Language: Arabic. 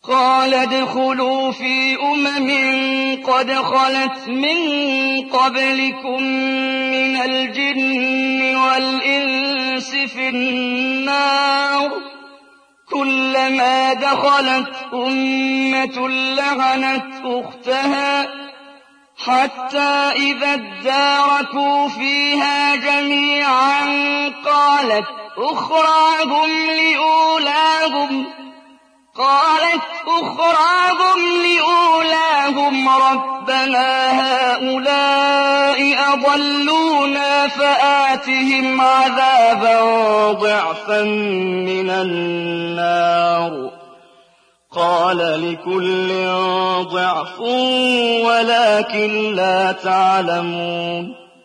قَالَ ادْخُلُوا فِي قَدْ خَلَتْ مِن قَبْلِكُم مِّنَ الْجِنِّ وَالْإِنسِ فِي النَّارِ ۖ كُلَّمَا دَخَلَتْ أُمَّةٌ لَّعَنَتْ أُخْتَهَا حَتَّىٰ إِذَا ادَّارَكُوا فِيهَا جَمِيعًا قَالَتْ أُخْرَاهُمْ لِأُولَاهُمْ رَبَّنَا هَٰؤُلَاءِ أَضَلُّونَا فَآتِهِمْ عَذَابًا ضِعْفًا مِّنَ النَّارِ ۖ قَالَ لِكُلٍّ ضِعْفٌ وَلَٰكِن لَّا تَعْلَمُونَ